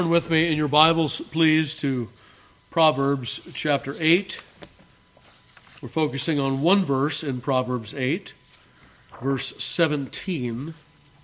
Turn with me in your Bibles, please, to Proverbs chapter 8. We're focusing on one verse in Proverbs 8, verse 17.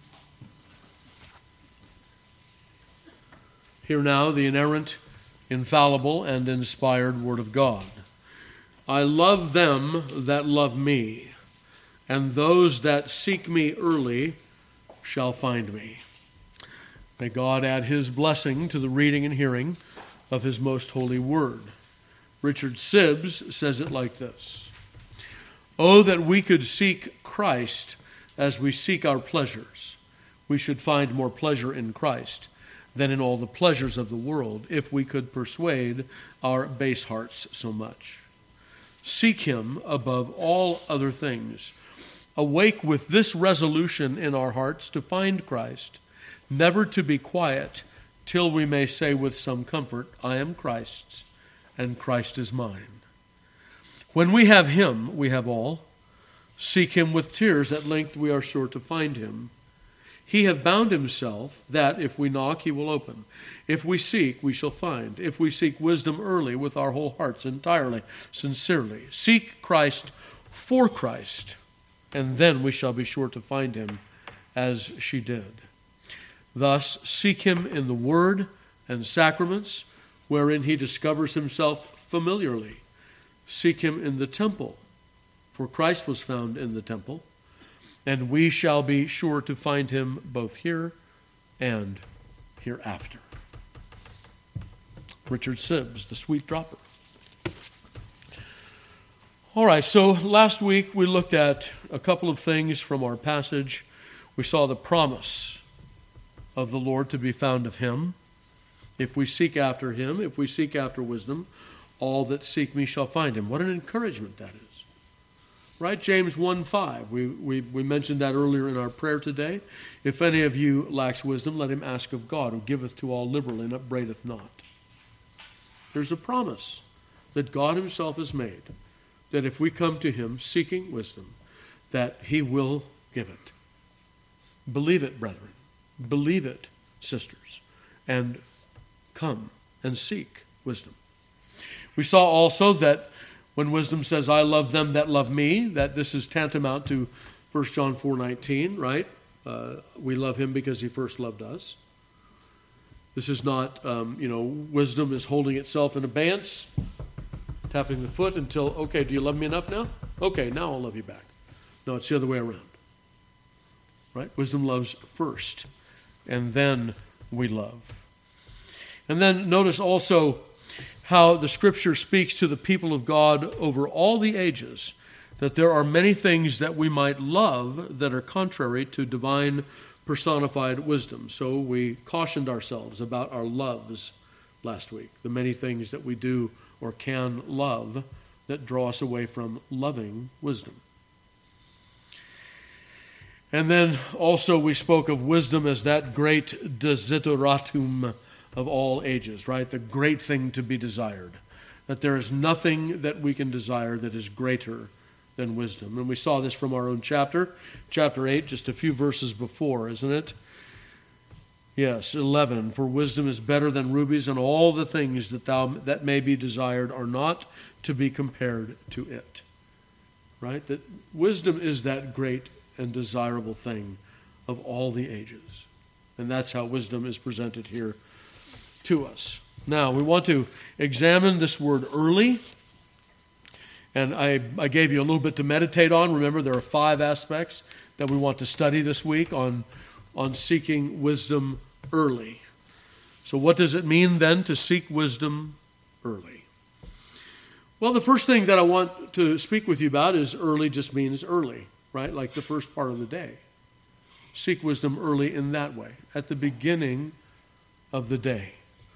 Hear now the inerrant, infallible, and inspired Word of God. I love them that love me, and those that seek me early shall find me. May God add his blessing to the reading and hearing of his most holy word. Richard Sibbes says it like this: "Oh, that we could seek Christ as we seek our pleasures. We should find more pleasure in Christ than in all the pleasures of the world, if we could persuade our base hearts so much. Seek him above all other things. Awake with this resolution in our hearts to find Christ, never to be quiet till we may say with some comfort, I am Christ's, and Christ is mine. When we have him, we have all. Seek him with tears, at length we are sure to find him. He hath bound himself, that if we knock, he will open. If we seek, we shall find. If we seek wisdom early, with our whole hearts, entirely, sincerely. Seek Christ for Christ, and then we shall be sure to find him, as she did. Thus, seek him in the word and sacraments, wherein he discovers himself familiarly. Seek him in the temple, for Christ was found in the temple, and we shall be sure to find him both here and hereafter." Richard Sibbes, the sweet dropper. All right, so last week we looked at a couple of things from our passage. We saw the promise of the Lord to be found of him. If we seek after him, if we seek after wisdom, all that seek me shall find him. What an encouragement that is. Right? James 1:5. We mentioned that earlier in our prayer today. If any of you lacks wisdom, let him ask of God, who giveth to all liberally and upbraideth not. There's a promise that God himself has made, that if we come to him seeking wisdom, that he will give it. Believe it, brethren. Believe it, sisters, and come and seek wisdom. We saw also that when wisdom says, I love them that love me, that this is tantamount to 1 John 4:19, right? We love him because he first loved us. This is not, wisdom is holding itself in abeyance, tapping the foot until, okay, do you love me enough now? Okay, now I'll love you back. No, it's the other way around, right? Wisdom loves first, and then we love. And then notice also how the Scripture speaks to the people of God over all the ages, that there are many things that we might love that are contrary to divine personified wisdom. So we cautioned ourselves about our loves last week, the many things that we do or can love that draw us away from loving wisdom. And then also we spoke of wisdom as that great desideratum of all ages, right? The great thing to be desired. That there is nothing that we can desire that is greater than wisdom. And we saw this from our own chapter 8, just a few verses before, isn't it? Yes, 11. For wisdom is better than rubies, and all the things that may be desired are not to be compared to it. Right? That wisdom is that great and desirable thing of all the ages. And that's how wisdom is presented here to us. Now, we want to examine this word early. And I gave you a little bit to meditate on. Remember, there are 5 aspects that we want to study this week on seeking wisdom early. So what does it mean then to seek wisdom early? Well, the first thing that I want to speak with you about is early just means early, right? Like the first part of the day. Seek wisdom early in that way, at the beginning of the day.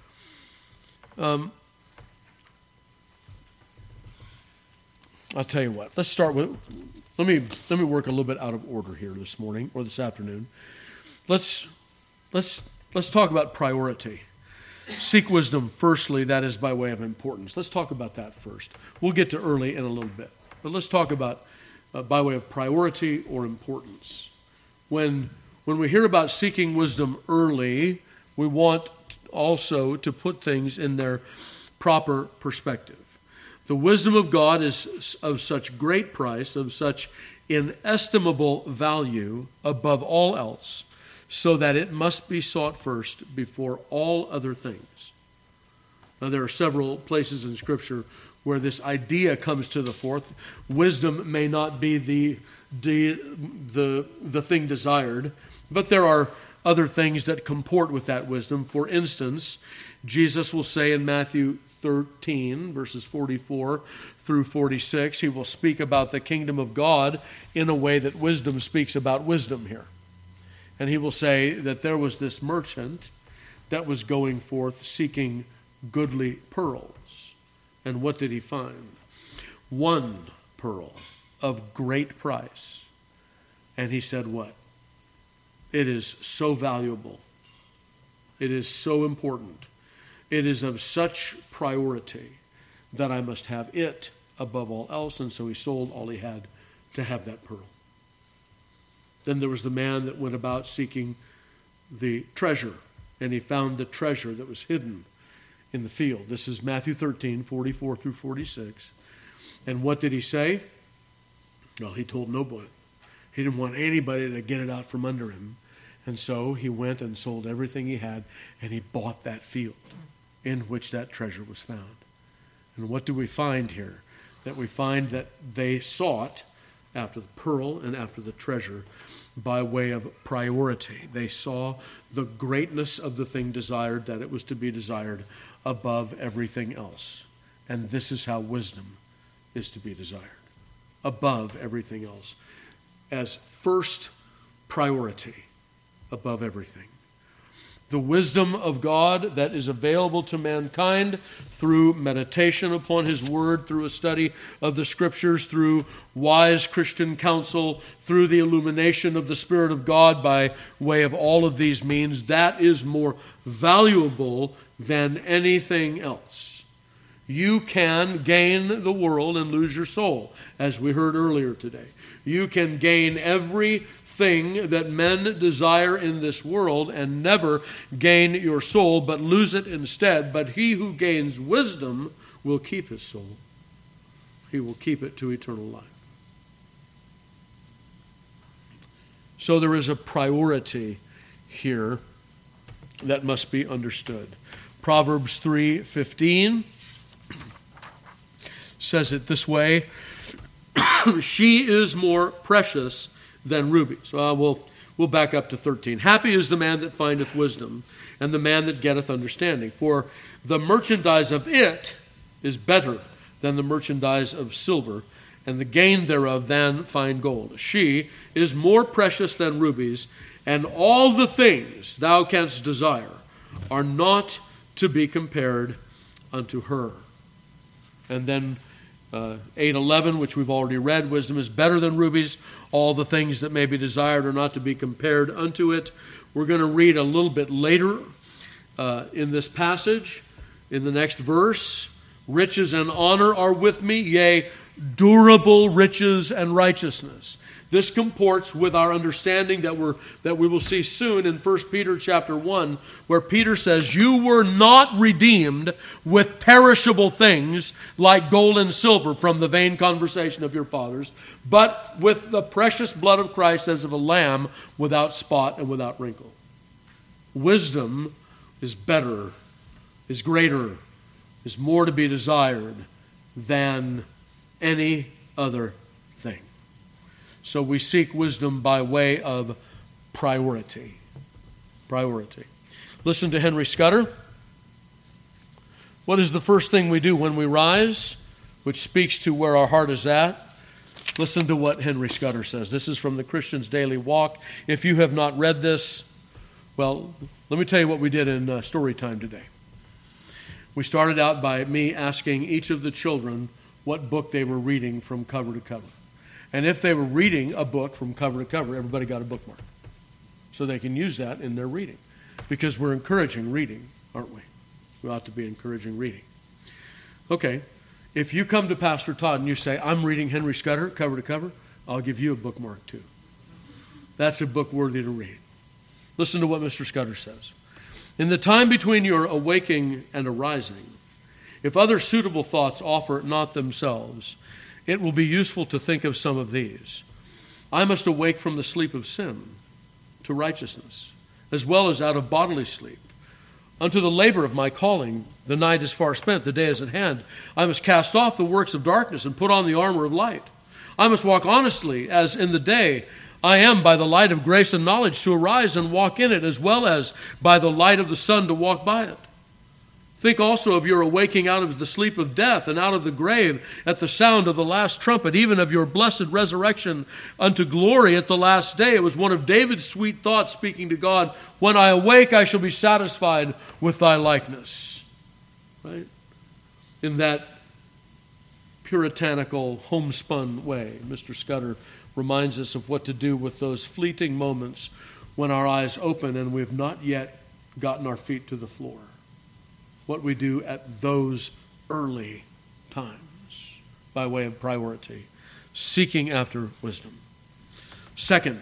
I'll tell you what. Let's start with. Let me work a little bit out of order here this morning or this afternoon. Let's talk about priority. Seek wisdom firstly. That is by way of importance. Let's talk about that first. We'll get to early in a little bit, but let's talk about by way of priority or importance. When we hear about seeking wisdom early, we want also to put things in their proper perspective. The wisdom of God is of such great price, of such inestimable value above all else, so that it must be sought first before all other things. Now, there are several places in Scripture where this idea comes to the fore. Wisdom may not be the thing desired, but there are other things that comport with that wisdom. For instance, Jesus will say in Matthew 13, verses 44 through 46, he will speak about the kingdom of God in a way that wisdom speaks about wisdom here. And he will say that there was this merchant that was going forth seeking goodly pearls. And what did he find? One pearl of great price. And he said what? It is so valuable. It is so important. It is of such priority that I must have it above all else. And so he sold all he had to have that pearl. Then there was the man that went about seeking the treasure, and he found the treasure that was hidden in the field. This is Matthew 13, 44 through 46. And what did he say? Well, he told nobody. He didn't want anybody to get it out from under him. And so he went and sold everything he had, and he bought that field in which that treasure was found. And what do we find here? That we find that they sought after the pearl and after the treasure by way of priority. They saw the greatness of the thing desired, that it was to be desired above everything else. And this is how wisdom is to be desired, above everything else, as first priority above everything. The wisdom of God that is available to mankind through meditation upon His Word, through a study of the Scriptures, through wise Christian counsel, through the illumination of the Spirit of God by way of all of these means, that is more valuable than anything else. You can gain the world and lose your soul, as we heard earlier today. You can gain everything that men desire in this world and never gain your soul, but lose it instead. But he who gains wisdom will keep his soul. He will keep it to eternal life. So there is a priority here that must be understood. Proverbs 3:15 says it this way: she is more precious than rubies. We'll back up to 13. Happy is the man that findeth wisdom, and the man that getteth understanding. For the merchandise of it is better than the merchandise of silver, and the gain thereof than fine gold. She is more precious than rubies, and all the things thou canst desire are not to be compared unto her. And then 8:11, which we've already read, wisdom is better than rubies. All the things that may be desired are not to be compared unto it. We're going to read a little bit later in this passage, in the next verse. Riches and honor are with me, yea, durable riches and righteousness. This comports with our understanding that we will see soon in 1 Peter chapter 1, where Peter says, you were not redeemed with perishable things like gold and silver from the vain conversation of your fathers, but with the precious blood of Christ as of a lamb without spot and without wrinkle. Wisdom is better, is greater, is more to be desired than any other thing. So we seek wisdom by way of priority. Priority. Listen to Henry Scudder. What is the first thing we do when we rise, which speaks to where our heart is at? Listen to what Henry Scudder says. This is from the Christian's Daily Walk. If you have not read this, well, let me tell you what we did in story time today. We started out by me asking each of the children what book they were reading from cover to cover. And if they were reading a book from cover to cover, everybody got a bookmark. So they can use that in their reading. Because we're encouraging reading, aren't we? We ought to be encouraging reading. Okay, if you come to Pastor Todd and you say, I'm reading Henry Scudder cover to cover, I'll give you a bookmark too. That's a book worthy to read. Listen to what Mr. Scudder says. In the time between your awaking and arising, if other suitable thoughts offer not themselves, it will be useful to think of some of these. I must awake from the sleep of sin to righteousness, as well as out of bodily sleep. Unto the labor of my calling, the night is far spent, the day is at hand. I must cast off the works of darkness and put on the armor of light. I must walk honestly as in the day. I am by the light of grace and knowledge to arise and walk in it, as well as by the light of the sun to walk by it. Think also of your awaking out of the sleep of death and out of the grave at the sound of the last trumpet, even of your blessed resurrection unto glory at the last day. It was one of David's sweet thoughts speaking to God, when I awake I shall be satisfied with thy likeness. Right? In that puritanical, homespun way, Mr. Scudder reminds us of what to do with those fleeting moments when our eyes open and we've not yet gotten our feet to the floor. What we do at those early times by way of priority, seeking after wisdom. Second,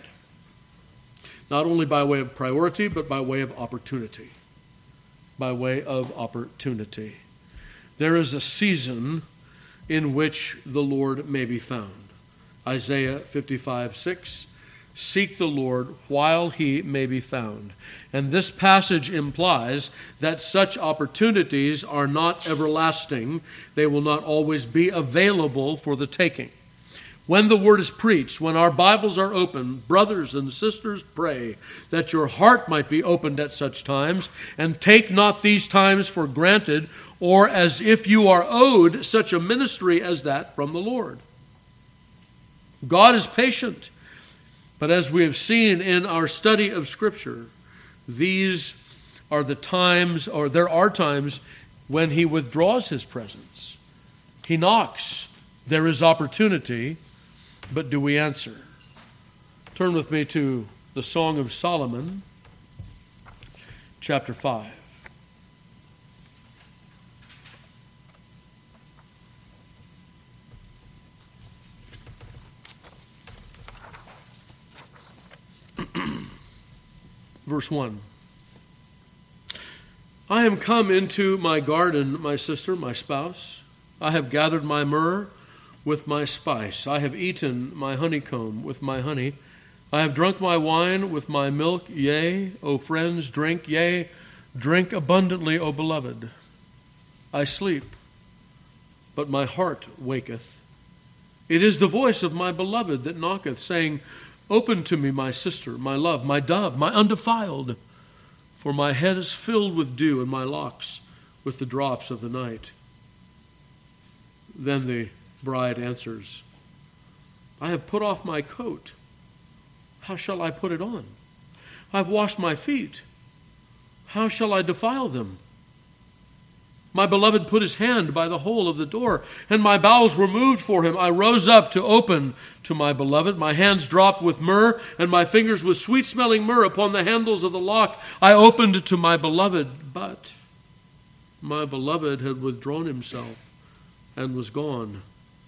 not only by way of priority, but by way of opportunity. By way of opportunity. There is a season in which the Lord may be found. Isaiah 55:6, seek the Lord while he may be found. And this passage implies that such opportunities are not everlasting. They will not always be available for the taking. When the word is preached, when our Bibles are open, brothers and sisters, pray that your heart might be opened at such times, and take not these times for granted, or as if you are owed such a ministry as that from the Lord. God is patient, but as we have seen in our study of Scripture, these are the times, or there are times when he withdraws his presence. He knocks. There is opportunity, but do we answer? Turn with me to the Song of Solomon, chapter 5. Verse 1. I am come into my garden, my sister, my spouse. I have gathered my myrrh with my spice. I have eaten my honeycomb with my honey. I have drunk my wine with my milk. Yea, O friends, drink. Yea, drink abundantly, O beloved. I sleep, but my heart waketh. It is the voice of my beloved that knocketh, saying, open to me, my sister, my love, my dove, my undefiled. For my head is filled with dew, and my locks with the drops of the night. Then the bride answers, I have put off my coat. How shall I put it on? I have washed my feet. How shall I defile them? My beloved put his hand by the hole of the door, and my bowels were moved for him. I rose up to open to my beloved. My hands dropped with myrrh, and my fingers with sweet-smelling myrrh upon the handles of the lock. I opened to my beloved, but my beloved had withdrawn himself and was gone.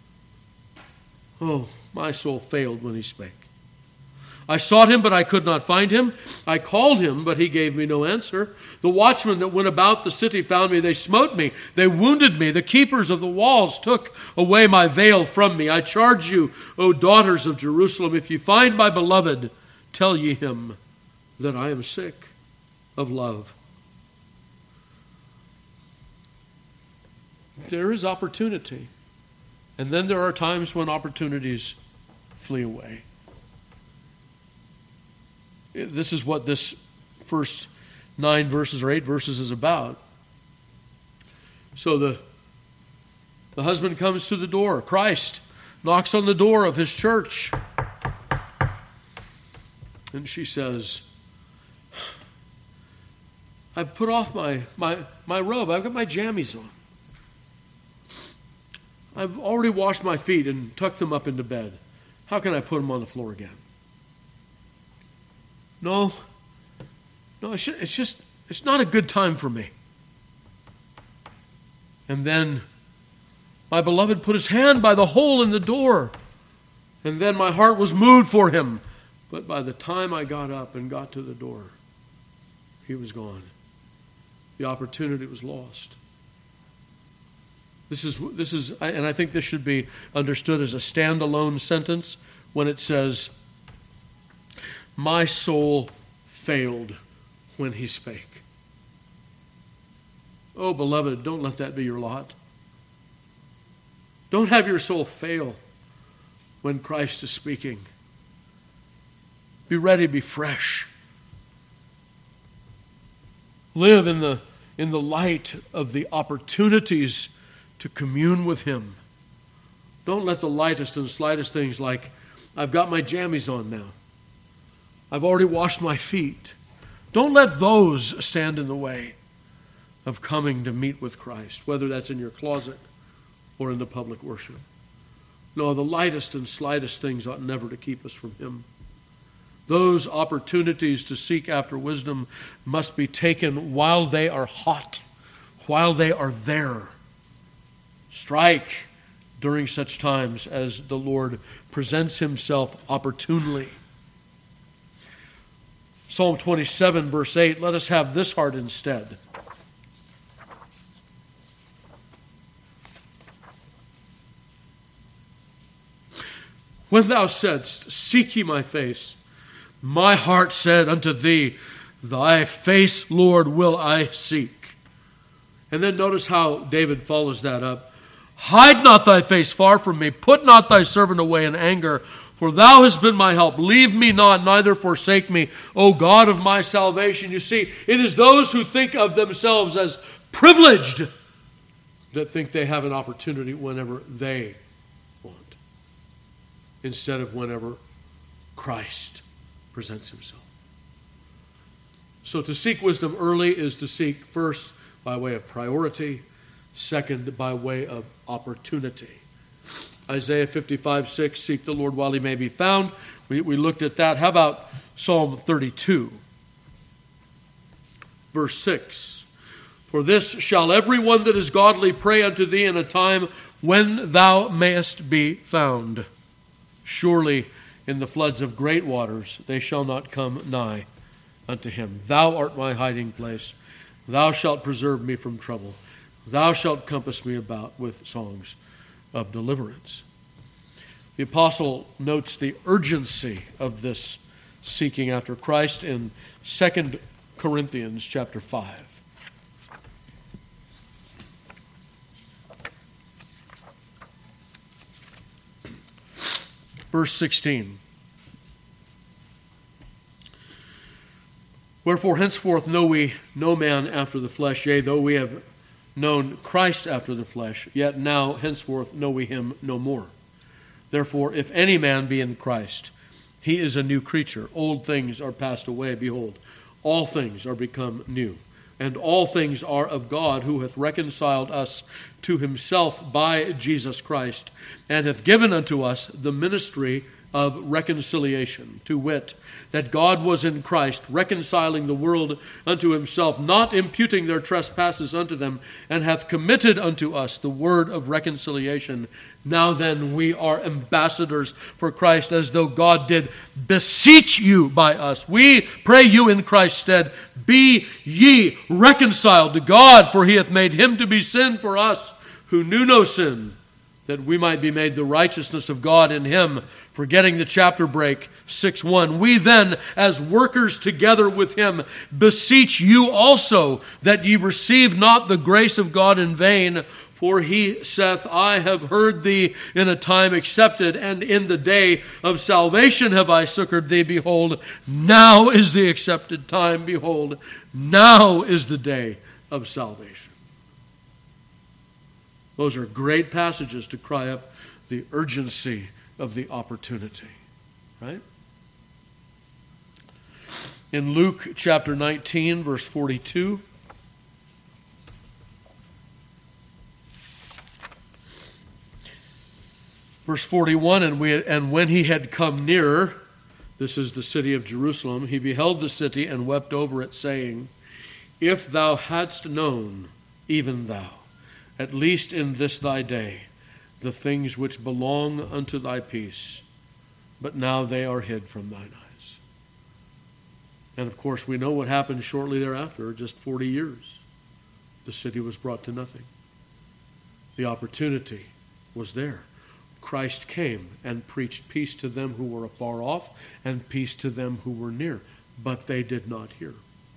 Oh, my soul failed when he spake. I sought him, but I could not find him. I called him, but he gave me no answer. The watchmen that went about the city found me. They smote me. They wounded me. The keepers of the walls took away my veil from me. I charge you, O daughters of Jerusalem, if ye find my beloved, tell ye him that I am sick of love. There is opportunity. And then there are times when opportunities flee away. This is what this first 9 verses or 8 verses is about. So the husband comes to the door. Christ knocks on the door of his church. And she says, I've put off my robe. I've got my jammies on. I've already washed my feet and tucked them up into bed. How can I put them on the floor again? No, it's not a good time for me. And then my beloved put his hand by the hole in the door, and then my heart was moved for him. But by the time I got up and got to the door, he was gone. the opportunity was lost. This is, and I think this should be understood as a standalone sentence when it says, "My soul failed when he spake." Oh, beloved, don't let that be your lot. Don't have your soul fail when Christ is speaking. Be ready, be fresh. Live in the light of the opportunities to commune with Him. Don't let the lightest and slightest things like, I've got my jammies on now, I've already washed my feet. Don't let those stand in the way of coming to meet with Christ, whether that's in your closet or in the public worship. No, the lightest and slightest things ought never to keep us from Him. Those opportunities to seek after wisdom must be taken while they are hot, while they are there. Strike during such times as the Lord presents Himself opportunely. Psalm 27, verse 8, let us have this heart instead. When thou saidst, seek ye my face, my heart said unto thee, thy face, Lord, will I seek. And then notice how David follows that up. Hide not thy face far from me, put not thy servant away in anger, for thou hast been my help. Leave me not, neither forsake me, O God of my salvation. You see, it is those who think of themselves as privileged that think they have an opportunity whenever they want, instead of whenever Christ presents Himself. So to seek wisdom early is to seek first by way of priority, second by way of opportunity. Isaiah 55:6, seek the Lord while He may be found. We looked at that. How about Psalm 32? Verse 6. For this shall every one that is godly pray unto thee in a time when thou mayest be found. Surely in the floods of great waters they shall not come nigh unto him. Thou art my hiding place. Thou shalt preserve me from trouble. Thou shalt compass me about with songs of deliverance. The apostle notes the urgency of this seeking after Christ in 2 Corinthians chapter 5. Verse 16. Wherefore henceforth know we no man after the flesh, yea, though we have known Christ after the flesh, yet now henceforth know we Him no more. Therefore, if any man be in Christ, he is a new creature. Old things are passed away. Behold, all things are become new. And all things are of God, who hath reconciled us to Himself by Jesus Christ, and hath given unto us the ministry of reconciliation, to wit, that God was in Christ, reconciling the world unto Himself, not imputing their trespasses unto them, and hath committed unto us the word of reconciliation. Now then, we are ambassadors for Christ, as though God did beseech you by us. We pray you in Christ's stead, be ye reconciled to God, for He hath made Him to be sin for us, who knew no sin, that we might be made the righteousness of God in Him. Forgetting the chapter break, 6:1. We then, as workers together with Him, beseech you also that ye receive not the grace of God in vain. For He saith, I have heard thee in a time accepted, and in the day of salvation have I succored thee. Behold, now is the accepted time. Behold, now is the day of salvation. Those are great passages to cry up the urgency of the opportunity, right? In Luke chapter 19, verse 42, verse 41, and when He had come near, this is the city of Jerusalem, He beheld the city and wept over it, saying, if thou hadst known, even thou, at least in this thy day, the things which belong unto thy peace, but now they are hid from thine eyes. And of course, we know what happened shortly thereafter, just 40 years. the city was brought to nothing. The opportunity was there. Christ came and preached peace to them who were afar off and peace to them who were near, but they did not hear.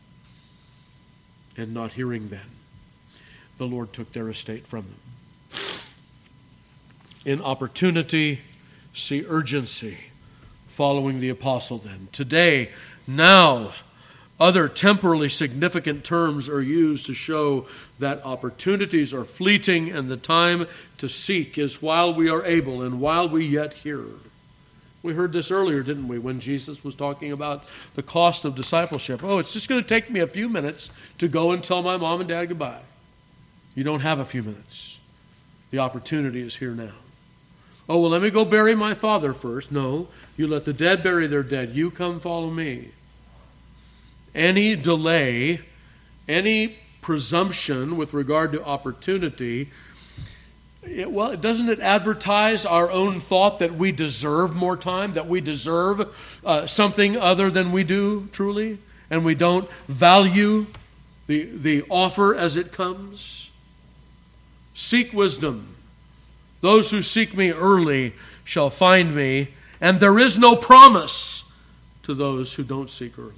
And not hearing then, the Lord took their estate from them. In opportunity, see urgency, following the apostle then. Today, now, other temporally significant terms are used to show that opportunities are fleeting and the time to seek is while we are able and while we yet hear. We heard this earlier, didn't we, when Jesus was talking about the cost of discipleship. Oh, it's just going to take me a few minutes to go and tell my mom and dad goodbye. You don't have a few minutes. The opportunity is here now. Oh, well, let me go bury my father first. No, you let the dead bury their dead. You come follow me. Any delay, any presumption with regard to opportunity, doesn't it advertise our own thought that we deserve more time, that we deserve something other than we do truly, and we don't value the offer as it comes? Seek wisdom. Those who seek me early shall find me, and there is no promise to those who don't seek early.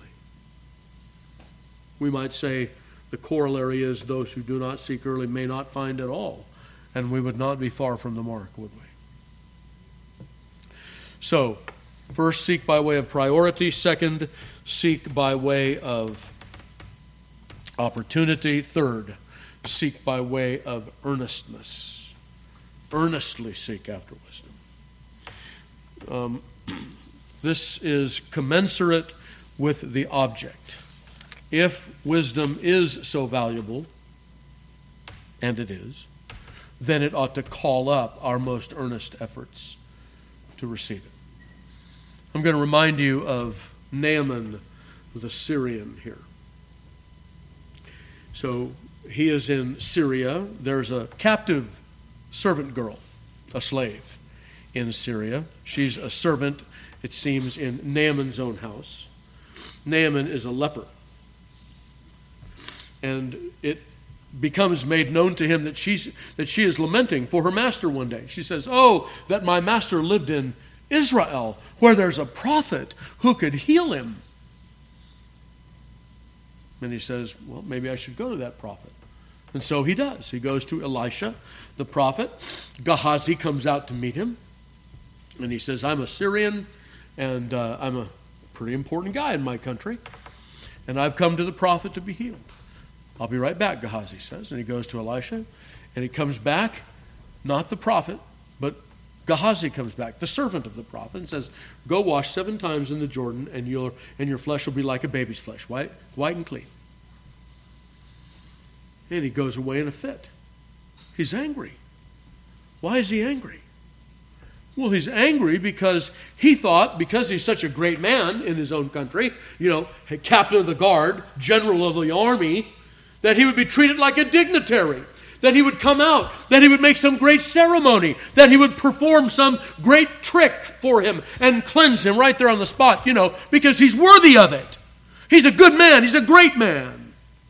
We might say the corollary is those who do not seek early may not find at all, and we would not be far from the mark, would we? So, first, seek by way of priority. Second, seek by way of opportunity. Third, seek by way of earnestness. Earnestly seek after wisdom. This is commensurate with the object. If wisdom is so valuable, and it is, then it ought to call up our most earnest efforts to receive it. I'm going to remind you of Naaman the Syrian here. So he is in Syria. There's a captive servant girl, a slave in Syria. She's a servant, it seems, in Naaman's own house. Naaman is a leper. And it becomes made known to him that she is lamenting for her master one day. She says, "Oh, that my master lived in Israel, where there's a prophet who could heal him." And he says, "Well, maybe I should go to that prophet." And so he does. He goes to Elisha, the prophet. Gehazi comes out to meet him. And he says, "I'm a Syrian, and I'm a pretty important guy in my country. And I've come to the prophet to be healed." "I'll be right back," Gehazi says. And he goes to Elisha. And he comes back, not the prophet, but Gehazi comes back, the servant of the prophet, and says, "Go wash 7 times in the Jordan, and your flesh will be like a baby's flesh, white and clean." And he goes away in a fit. He's angry. Why is he angry? Well, he's angry because he thought, because he's such a great man in his own country, captain of the guard, general of the army, that he would be treated like a dignitary, that he would come out, that he would make some great ceremony, that he would perform some great trick for him and cleanse him right there on the spot, because he's worthy of it. He's a good man. He's a great man.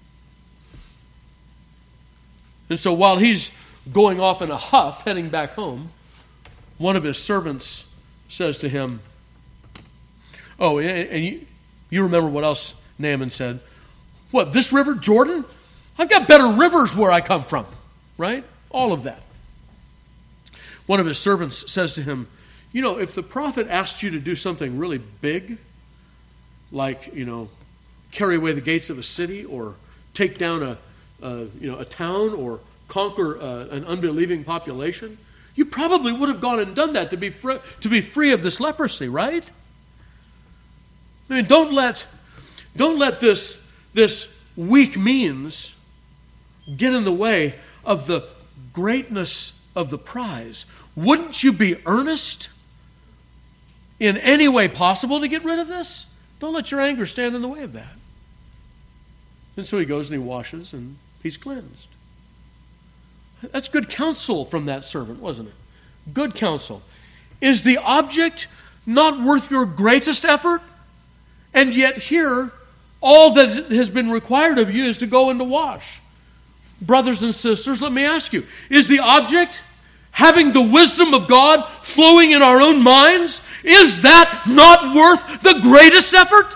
And so while he's going off in a huff, heading back home, one of his servants says to him, "Oh, and you remember what else Naaman said? What, this river, Jordan? I've got better rivers where I come from," right? All of that. One of his servants says to him, "If the prophet asked you to do something really big, like, carry away the gates of a city or take down a town or conquer an unbelieving population, you probably would have gone and done that to be free of this leprosy, right? I mean, don't let this weak means get in the way of the greatness of the prize. Wouldn't you be earnest in any way possible to get rid of this? Don't let your anger stand in the way of that." And so he goes and he washes and he's cleansed. That's good counsel from that servant, wasn't it? Good counsel. Is the object not worth your greatest effort? And yet here, all that has been required of you is to go and to wash. Brothers and sisters, let me ask you, is the object having the wisdom of God flowing in our own minds? Is that not worth the greatest effort?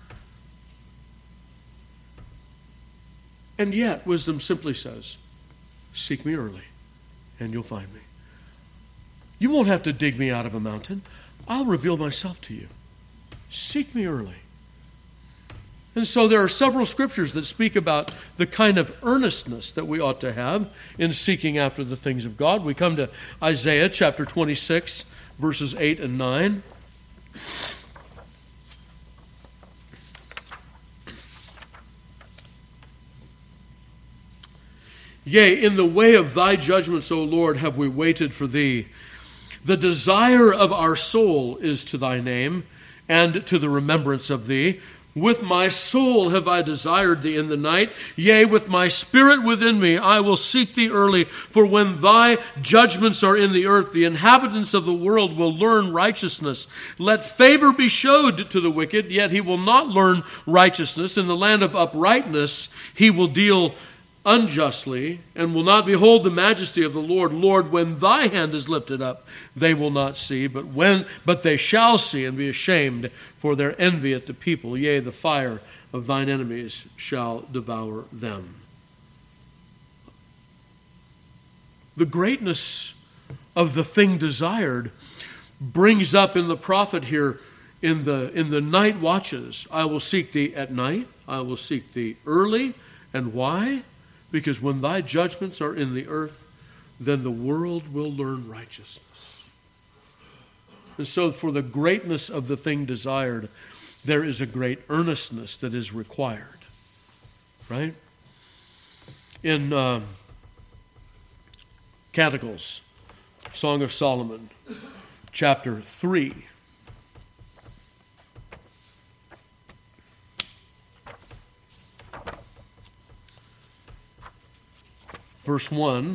And yet, wisdom simply says, seek me early, and you'll find me. You won't have to dig me out of a mountain. I'll reveal myself to you. Seek me early. And so there are several scriptures that speak about the kind of earnestness that we ought to have in seeking after the things of God. We come to Isaiah chapter 26, verses 8 and 9. Yea, in the way of thy judgments, O Lord, have we waited for thee. The desire of our soul is to thy name, and to the remembrance of thee. With my soul have I desired thee in the night. Yea, with my spirit within me, I will seek thee early. For when thy judgments are in the earth, the inhabitants of the world will learn righteousness. Let favor be showed to the wicked, yet he will not learn righteousness. In the land of uprightness he will deal unjustly, and will not behold the majesty of the Lord. Lord, when thy hand is lifted up, they will not see, but they shall see and be ashamed for their envy at the people. Yea, the fire of thine enemies shall devour them. The greatness of the thing desired brings up in the prophet here in the night watches. I will seek thee at night. I will seek thee early. And why? Because when thy judgments are in the earth, then the world will learn righteousness. And so for the greatness of the thing desired, there is a great earnestness that is required. Right? In Canticles, Song of Solomon, chapter 3, verse 1,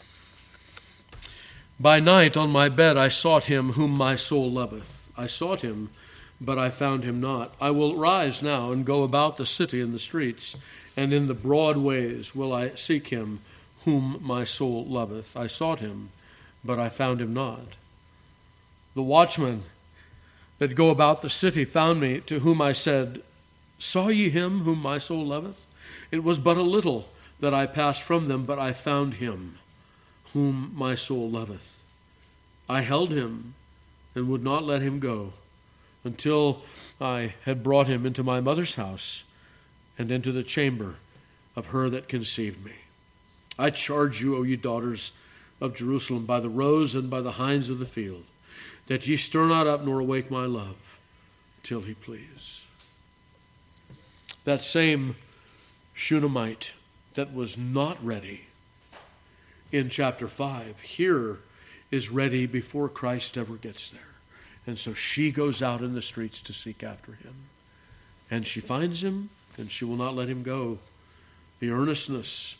by night on my bed I sought him whom my soul loveth. I sought him, but I found him not. I will rise now and go about the city in the streets, and in the broad ways will I seek him whom my soul loveth. I sought him, but I found him not. The watchmen that go about the city found me, to whom I said, saw ye him whom my soul loveth? It was but a little that I passed from them, but I found him whom my soul loveth. I held him and would not let him go until I had brought him into my mother's house and into the chamber of her that conceived me. I charge you, O ye daughters of Jerusalem, by the roes and by the hinds of the field, that ye stir not up nor awake my love till he please. That same Shunammite that was not ready in chapter 5 here is ready before Christ ever gets there. And so she goes out in the streets to seek after him. And she finds him, and she will not let him go. The earnestness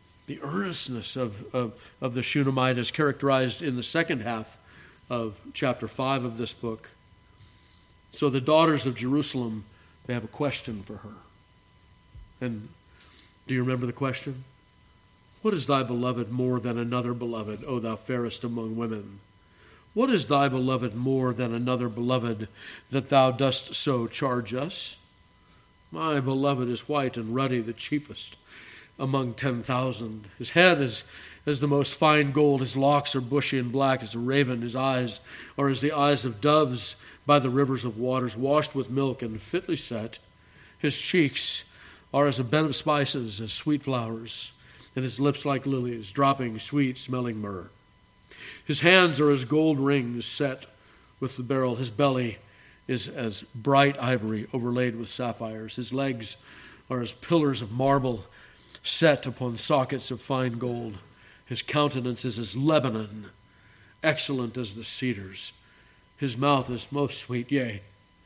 of the Shunammite is characterized in the second half of chapter 5 of this book. So the daughters of Jerusalem, they have a question for her. And do you remember the question? What is thy beloved more than another beloved, O thou fairest among women? What is thy beloved more than another beloved, that thou dost so charge us? My beloved is white and ruddy, the chiefest among 10,000. His head is as the most fine gold. His locks are bushy and black as a raven. His eyes are as the eyes of doves by the rivers of waters, washed with milk and fitly set. His cheeks are as a bed of spices, as sweet flowers, and his lips like lilies, dropping sweet-smelling myrrh. His hands are as gold rings set with the beryl. His belly is as bright ivory overlaid with sapphires. His legs are as pillars of marble set upon sockets of fine gold. His countenance is as Lebanon, excellent as the cedars. His mouth is most sweet, yea,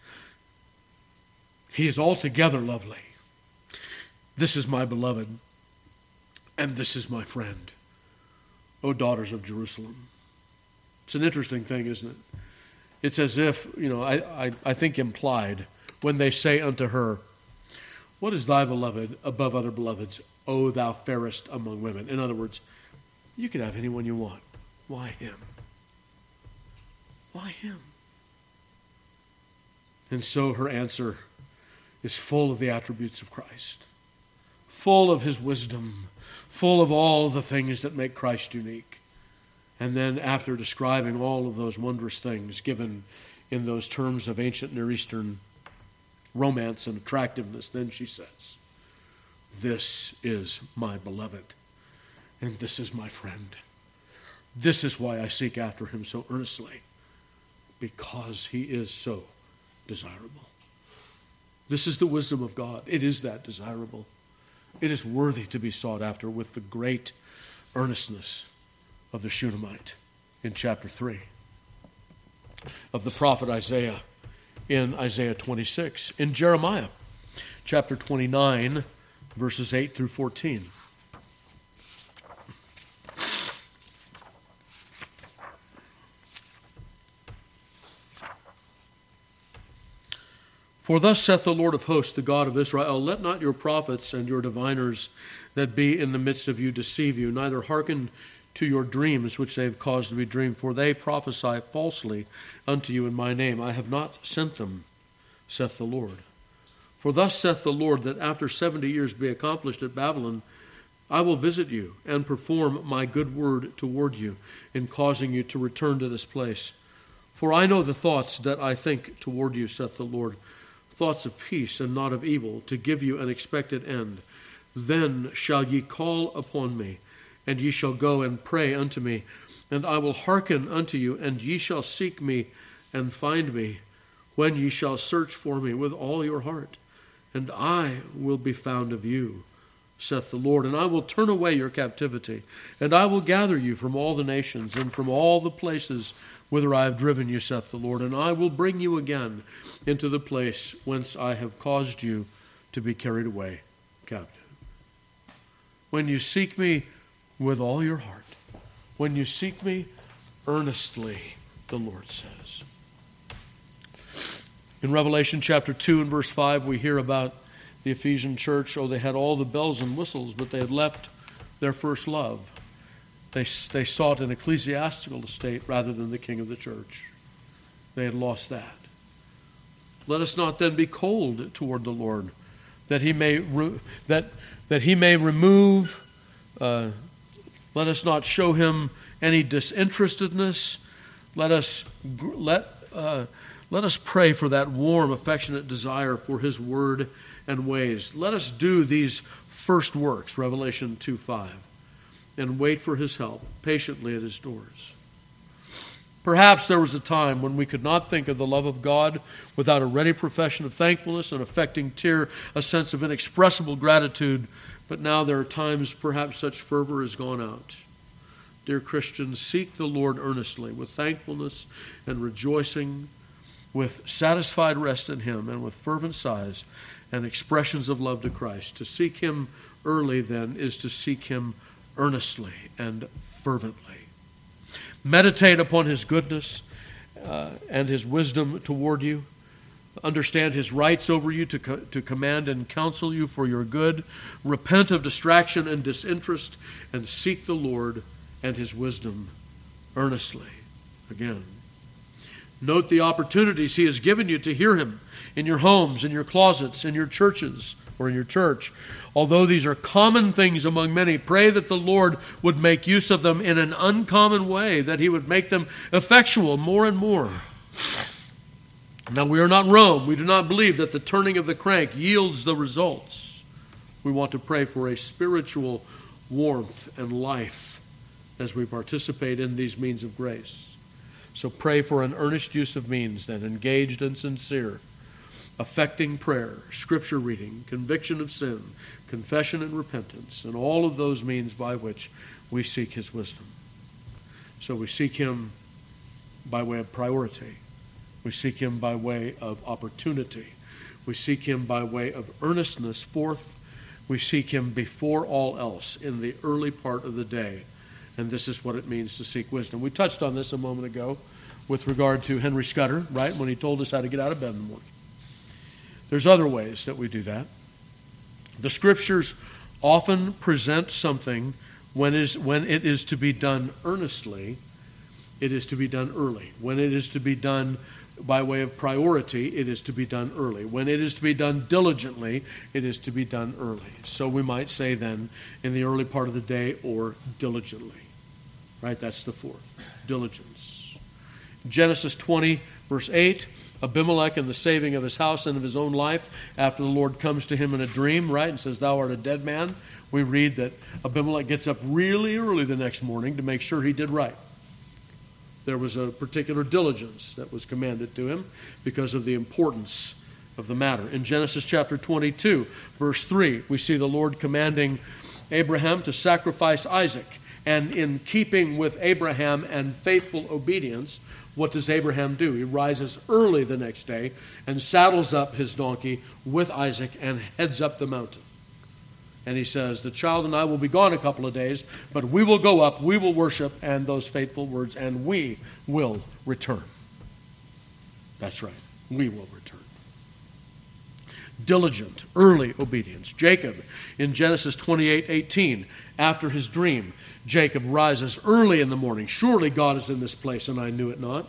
he is altogether lovely. This is my beloved, and this is my friend, O daughters of Jerusalem. It's an interesting thing, isn't it? It's as if, I think implied when they say unto her, what is thy beloved above other beloveds? O thou fairest among women. In other words, you can have anyone you want. Why him? Why him? And so her answer is full of the attributes of Christ, full of his wisdom, full of all the things that make Christ unique. And then after describing all of those wondrous things given in those terms of ancient Near Eastern romance and attractiveness, then she says, this is my beloved, and this is my friend. This is why I seek after him so earnestly, because he is so desirable. This is the wisdom of God. It is that desirable. It is worthy to be sought after with the great earnestness of the Shunammite in chapter 3, of the prophet Isaiah in Isaiah 26, in Jeremiah chapter 29, verses 8 through 14. For thus saith the Lord of hosts, the God of Israel, let not your prophets and your diviners that be in the midst of you deceive you, neither hearken to your dreams which they have caused to be dreamed, for they prophesy falsely unto you in my name. I have not sent them, saith the Lord. For thus saith the Lord, that after 70 years be accomplished at Babylon, I will visit you and perform my good word toward you in causing you to return to this place. For I know the thoughts that I think toward you, saith the Lord, thoughts of peace and not of evil, to give you an expected end. Then shall ye call upon me, and ye shall go and pray unto me, and I will hearken unto you, and ye shall seek me and find me, when ye shall search for me with all your heart. And I will be found of you, saith the Lord, and I will turn away your captivity, and I will gather you from all the nations, and from all the places whither I have driven you, saith the Lord, and I will bring you again into the place whence I have caused you to be carried away captive. When you seek me with all your heart, when you seek me earnestly, the Lord says. In Revelation chapter 2 and verse 5, we hear about the Ephesian church. Oh, they had all the bells and whistles, but they had left their first love. They sought an ecclesiastical estate rather than the king of the church. They had lost that. Let us not then be cold toward the Lord, that he may remove. Let us not show him any disinterestedness. Let us pray for that warm, affectionate desire for his word and ways. Let us do these first works, Revelation 2:5, and wait for his help patiently at his doors. Perhaps there was a time when we could not think of the love of God without a ready profession of thankfulness, an affecting tear, a sense of inexpressible gratitude, but now there are times perhaps such fervor has gone out. Dear Christians, seek the Lord earnestly with thankfulness and rejoicing, with satisfied rest in him, and with fervent sighs and expressions of love to Christ. To seek him early, then, is to seek him earnestly and fervently. Meditate upon his goodness and his wisdom toward you. Understand his rights over you to command and counsel you for your good. Repent of distraction and disinterest, and seek the Lord and his wisdom earnestly. Again, note the opportunities he has given you to hear him in your homes, in your closets, in your churches, or in your church. Although these are common things among many, pray that the Lord would make use of them in an uncommon way, that he would make them effectual more and more. Now, we are not Rome. We do not believe that the turning of the crank yields the results. We want to pray for a spiritual warmth and life as we participate in these means of grace. So pray for an earnest use of means, then, engaged and sincere, affecting prayer, scripture reading, conviction of sin, confession and repentance, and all of those means by which we seek his wisdom. So we seek him by way of priority. We seek him by way of opportunity. We seek him by way of earnestness. Fourth, we seek him before all else in the early part of the day. And this is what it means to seek wisdom. We touched on this a moment ago with regard to Henry Scudder, right, when he told us how to get out of bed in the morning. There's other ways that we do that. The scriptures often present something when it is to be done earnestly, it is to be done early. When it is to be done by way of priority, it is to be done early. When it is to be done diligently, it is to be done early. So we might say then, in the early part of the day or diligently. Right? That's the fourth. Diligence. Genesis 20, verse 8, Abimelech and the saving of his house and of his own life after the Lord comes to him in a dream, right, and says, "Thou art a dead man." We read that Abimelech gets up really early the next morning to make sure he did right. There was a particular diligence that was commanded to him because of the importance of the matter. In Genesis chapter 22, verse 3, we see the Lord commanding Abraham to sacrifice Isaac. And in keeping with Abraham and faithful obedience, what does Abraham do? He rises early the next day and saddles up his donkey with Isaac and heads up the mountain. And he says, "The child and I will be gone a couple of days, but we will go up, we will worship," and those faithful words, "and we will return." That's right, we will return. Diligent, early obedience. Jacob, in Genesis 28:18, after his dream, Jacob rises early in the morning. "Surely God is in this place, and I knew it not."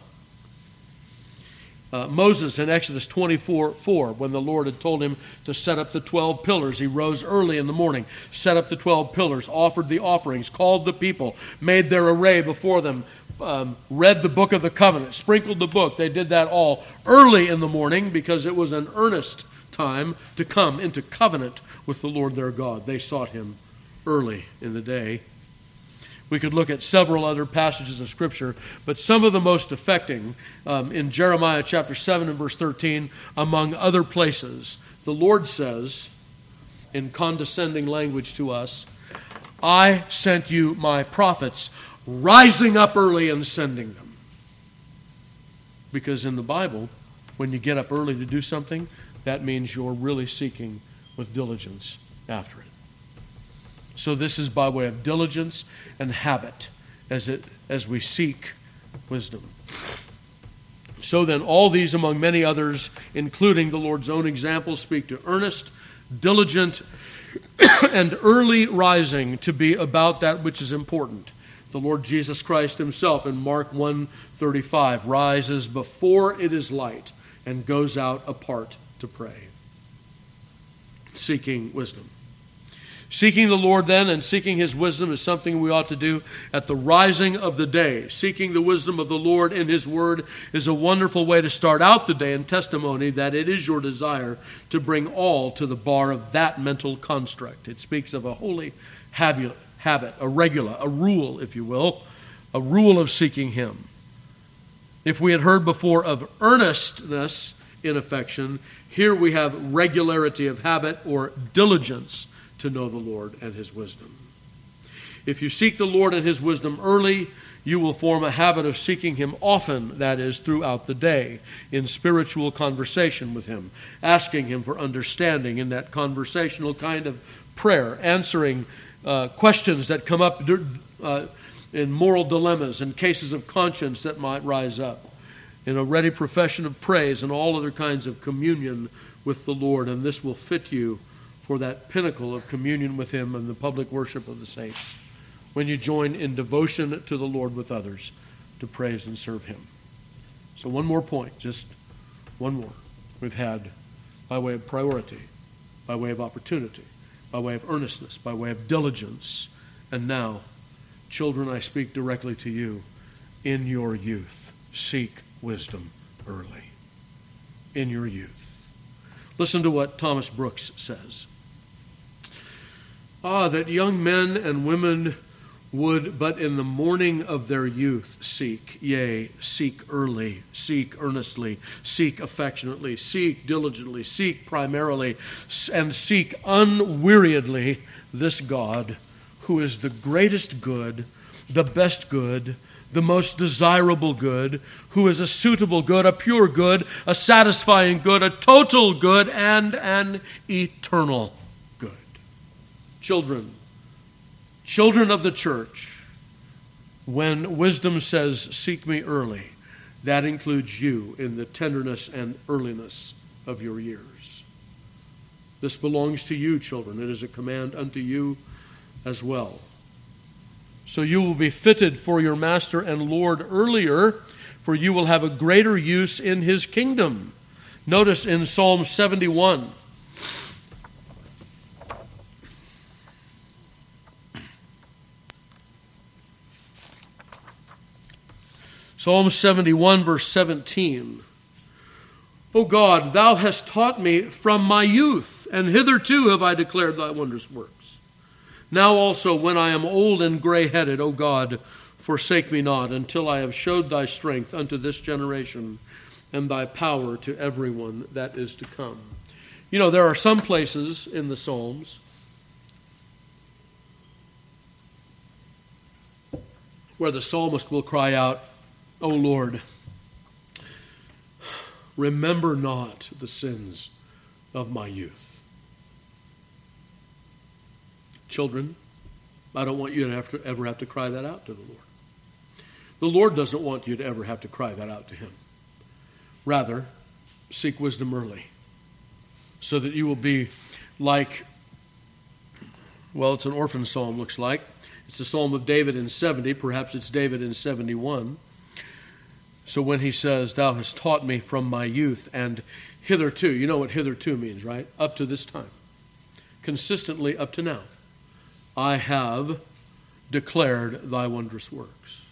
Moses in Exodus 24:4, when the Lord had told him to set up the 12 pillars, he rose early in the morning, set up the 12 pillars, offered the offerings, called the people, made their array before them, read the book of the covenant, sprinkled the book. They did that all early in the morning because it was an earnest time to come into covenant with the Lord their God. They sought him early in the day. We could look at several other passages of Scripture, but some of the most affecting, in Jeremiah chapter 7 and verse 13, among other places, the Lord says, in condescending language to us, "I sent you my prophets, rising up early and sending them." Because in the Bible, when you get up early to do something, that means you're really seeking with diligence after it. So this is by way of diligence and habit as we seek wisdom. So then, all these among many others, including the Lord's own example, speak to earnest, diligent, and early rising to be about that which is important. The Lord Jesus Christ himself in Mark 1:35 rises before it is light and goes out apart to pray. Seeking wisdom. Seeking the Lord then and seeking his wisdom is something we ought to do at the rising of the day. Seeking the wisdom of the Lord in his word is a wonderful way to start out the day in testimony that it is your desire to bring all to the bar of that mental construct. It speaks of a holy habit, a regula, a rule, if you will, a rule of seeking him. If we had heard before of earnestness in affection, here we have regularity of habit or diligence to know the Lord and his wisdom. If you seek the Lord and his wisdom early, you will form a habit of seeking him often, that is, throughout the day, in spiritual conversation with him, asking him for understanding in that conversational kind of prayer, answering questions that come up in moral dilemmas and cases of conscience that might rise up, in a ready profession of praise and all other kinds of communion with the Lord, and this will fit you for that pinnacle of communion with him and the public worship of the saints, when you join in devotion to the Lord with others to praise and serve him. So one more point, just one more. We've had by way of priority, by way of opportunity, by way of earnestness, by way of diligence, and now, children, I speak directly to you. In your youth, seek wisdom early. In your youth. Listen to what Thomas Brooks says. That young men and women would but in the morning of their youth seek, yea, seek early, seek earnestly, seek affectionately, seek diligently, seek primarily, and seek unweariedly this God who is the greatest good, the best good, the most desirable good, who is a suitable good, a pure good, a satisfying good, a total good, and an eternal good. Children of the church, when wisdom says, seek me early, that includes you in the tenderness and earliness of your years. This belongs to you, children. It is a command unto you as well. So you will be fitted for your master and Lord earlier, for you will have a greater use in his kingdom. Notice in Psalm 71. Psalm 71, verse 17. O God, thou hast taught me from my youth, and hitherto have I declared thy wondrous works. Now also, when I am old and gray-headed, O God, forsake me not, until I have showed thy strength unto this generation, and thy power to everyone that is to come. You know, there are some places in the Psalms where the psalmist will cry out, O Lord, remember not the sins of my youth. Children, I don't want you to ever have to cry that out to the Lord. The Lord doesn't want you to ever have to cry that out to him. Rather, seek wisdom early so that you will be like, well, it's an orphan psalm, looks like. It's the Psalm of David in 70. Perhaps it's David in 71. So when he says, thou hast taught me from my youth and hitherto, you know what hitherto means, right? Up to this time. Consistently up to now. I have declared thy wondrous works.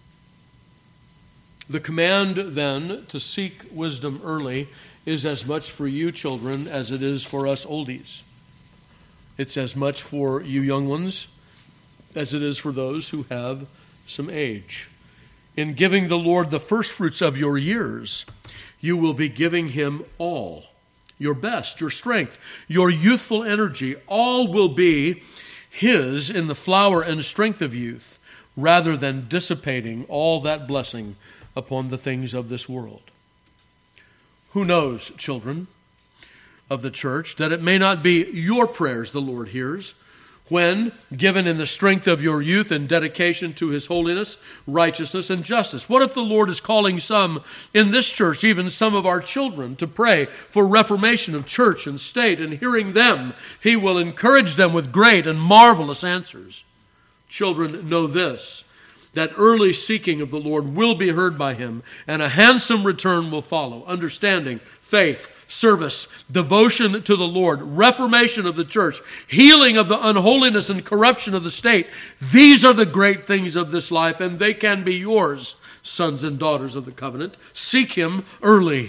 The command then to seek wisdom early is as much for you children as it is for us oldies. It's as much for you young ones as it is for those who have some age. In giving the Lord the first fruits of your years, you will be giving him all, your best, your strength, your youthful energy. All will be his in the flower and strength of youth, rather than dissipating all that blessing upon the things of this world. Who knows, children of the church, that it may not be your prayers the Lord hears, when given in the strength of your youth and dedication to his holiness, righteousness, and justice. What if the Lord is calling some in this church, even some of our children, to pray for reformation of church and state, and hearing them, he will encourage them with great and marvelous answers. Children, know this, that early seeking of the Lord will be heard by him, and a handsome return will follow. Understanding, faith, service, devotion to the Lord, reformation of the church, healing of the unholiness and corruption of the state. These are the great things of this life, and they can be yours, sons and daughters of the covenant. Seek him early.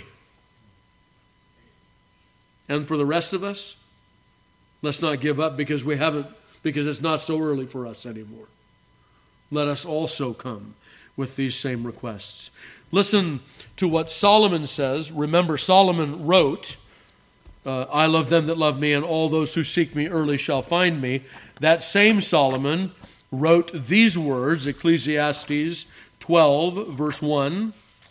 And for the rest of us, let's not give up because it's not so early for us anymore. Let us also come with these same requests. Listen to what Solomon says. Remember, Solomon wrote, I love them that love me, and all those who seek me early shall find me. That same Solomon wrote these words, Ecclesiastes 12, verse 1.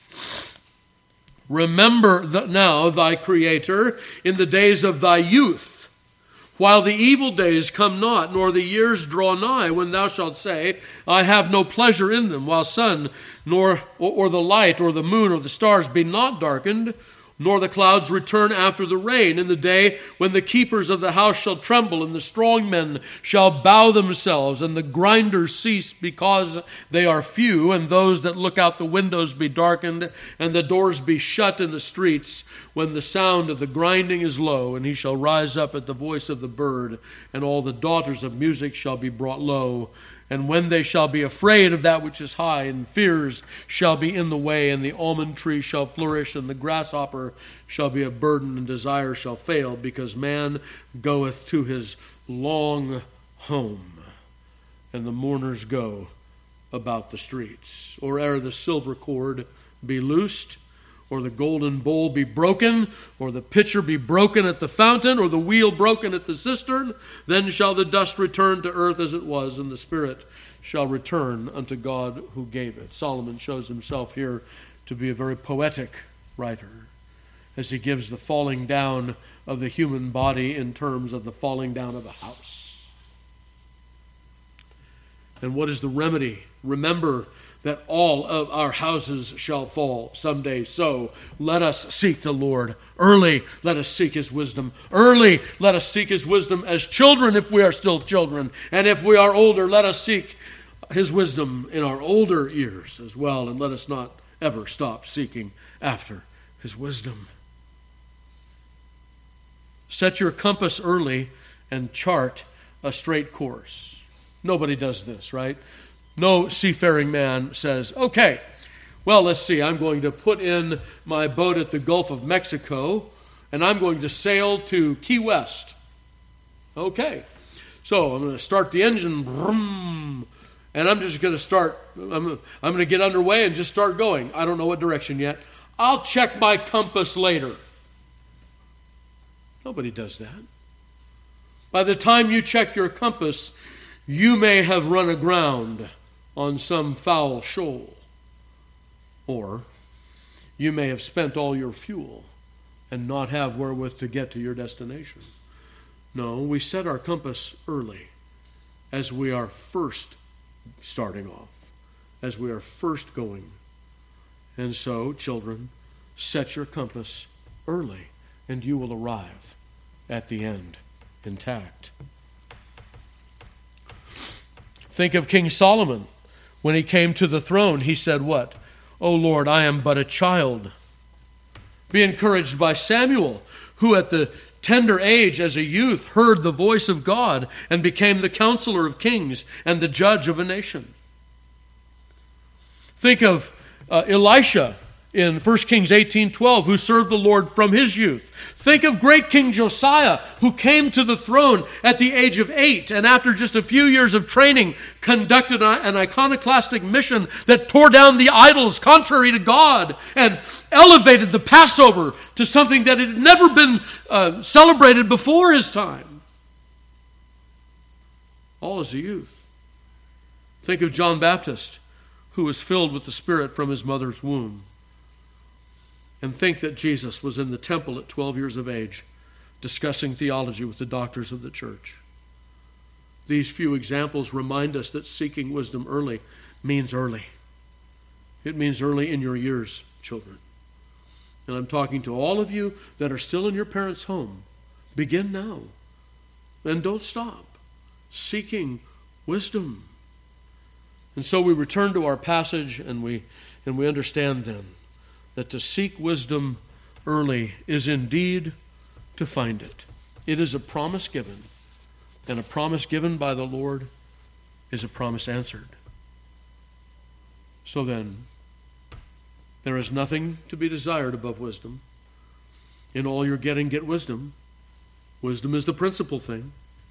Remember now thy Creator in the days of thy youth, while the evil days come not, nor the years draw nigh, when thou shalt say, I have no pleasure in them, while sun, nor the light, or the moon, or the stars be not darkened, nor the clouds return after the rain, in the day when the keepers of the house shall tremble, and the strong men shall bow themselves, and the grinders cease because they are few, and those that look out the windows be darkened, and the doors be shut in the streets, when the sound of the grinding is low, and he shall rise up at the voice of the bird, and all the daughters of music shall be brought low. And when they shall be afraid of that which is high, and fears shall be in the way, and the almond tree shall flourish, and the grasshopper shall be a burden, and desire shall fail, because man goeth to his long home, and the mourners go about the streets. Or ere the silver cord be loosed, or the golden bowl be broken, or the pitcher be broken at the fountain, or the wheel broken at the cistern, then shall the dust return to earth as it was, and the spirit shall return unto God who gave it. Solomon shows himself here to be a very poetic writer, as he gives the falling down of the human body in terms of the falling down of a house. And what is the remedy? Remember that all of our houses shall fall someday. So let us seek the Lord early. Let us seek his wisdom early. Let us seek his wisdom as children if we are still children. And if we are older, let us seek his wisdom in our older years as well. And let us not ever stop seeking after his wisdom. Set your compass early and chart a straight course. Nobody does this, right? No seafaring man says, okay, well, let's see, I'm going to put in my boat at the Gulf of Mexico, and I'm going to sail to Key West. Okay, so I'm going to start the engine, vroom, and I'm just going to start, I'm going to get underway and just start going. I don't know what direction yet. I'll check my compass later. Nobody does that. By the time you check your compass, you may have run aground on some foul shoal, or you may have spent all your fuel and not have wherewith to get to your destination. No, we set our compass early as we are first starting off, as we are first going. And so, children, set your compass early and you will arrive at the end intact. Think of King Solomon. When he came to the throne, he said what? "O Lord, I am but a child." Be encouraged by Samuel, who at the tender age as a youth heard the voice of God and became the counselor of kings and the judge of a nation. Think of Elisha in 1 Kings 18:12, who served the Lord from his youth. Think of great King Josiah, who came to the throne at the age of 8, and after just a few years of training, conducted an iconoclastic mission that tore down the idols contrary to God and elevated the Passover to something that had never been celebrated before his time. All as a youth. Think of John Baptist, who was filled with the Spirit from his mother's womb. And think that Jesus was in the temple at 12 years of age, discussing theology with the doctors of the church. These few examples remind us that seeking wisdom early means early. It means early in your years, children. And I'm talking to all of you that are still in your parents' home. Begin now. And don't stop seeking wisdom. And so we return to our passage and we understand then that to seek wisdom early is indeed to find it. It is a promise given, and a promise given by the Lord is a promise answered. So then, there is nothing to be desired above wisdom. In all you're getting, get wisdom. Wisdom is the principal thing.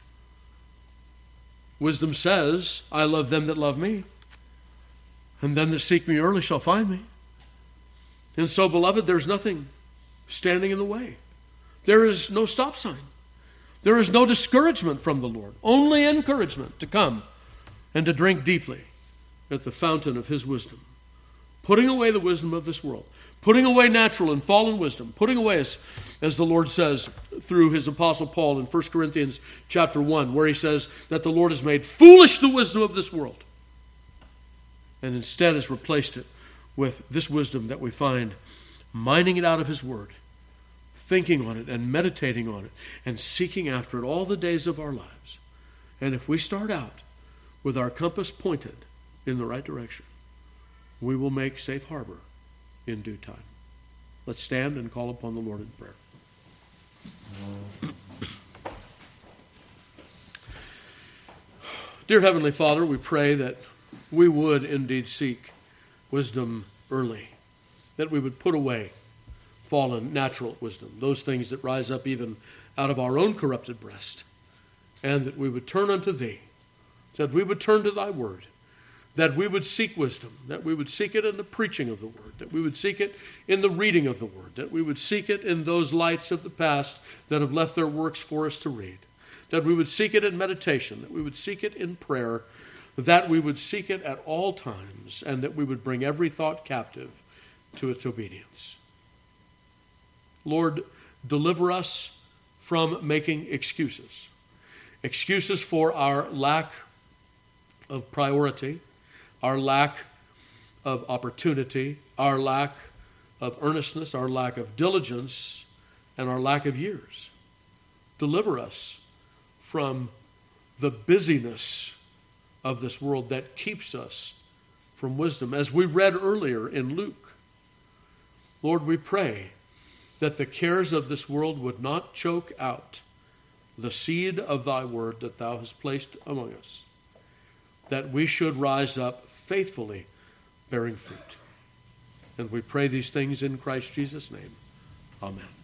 Wisdom says, "I love them that love me, and them that seek me early shall find me." And so, beloved, there's nothing standing in the way. There is no stop sign. There is no discouragement from the Lord. Only encouragement to come and to drink deeply at the fountain of his wisdom. Putting away the wisdom of this world. Putting away natural and fallen wisdom. Putting away, as the Lord says through his apostle Paul in 1 Corinthians chapter 1, where he says that the Lord has made foolish the wisdom of this world, and instead has replaced it with this wisdom that we find, mining it out of his word, thinking on it and meditating on it and seeking after it all the days of our lives. And if we start out with our compass pointed in the right direction, we will make safe harbor in due time. Let's stand and call upon the Lord in prayer. Dear Heavenly Father, we pray that we would indeed seek wisdom early, that we would put away fallen natural wisdom, those things that rise up even out of our own corrupted breast, and that we would turn unto thee, that we would turn to thy word, that we would seek wisdom, that we would seek it in the preaching of the word, that we would seek it in the reading of the word, that we would seek it in those lights of the past that have left their works for us to read, that we would seek it in meditation, that we would seek it in prayer, that we would seek it at all times, and that we would bring every thought captive to its obedience. Lord, deliver us from making excuses. Excuses for our lack of priority, our lack of opportunity, our lack of earnestness, our lack of diligence, and our lack of years. Deliver us from the busyness of this world that keeps us from wisdom. As we read earlier in Luke, Lord, we pray that the cares of this world would not choke out the seed of thy word that thou hast placed among us, that we should rise up faithfully bearing fruit. And we pray these things in Christ Jesus' name. Amen.